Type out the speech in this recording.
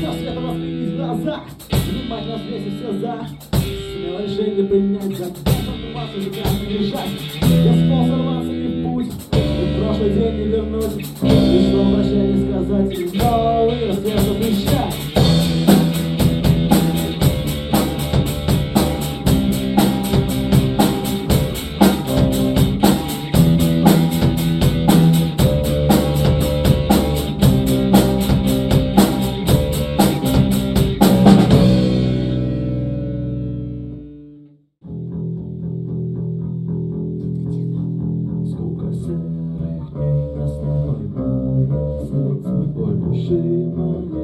Все света воспринять в глаза, внимать на свете все за. Смело решение принять, закон вас уже как не лежать. Я способ рваться не в путь, и прошлый день не вернуть. Лишь что прощание сказать, и новый рассвет обещать. Сколько серых дней нас не поймает, сердце боль души моей.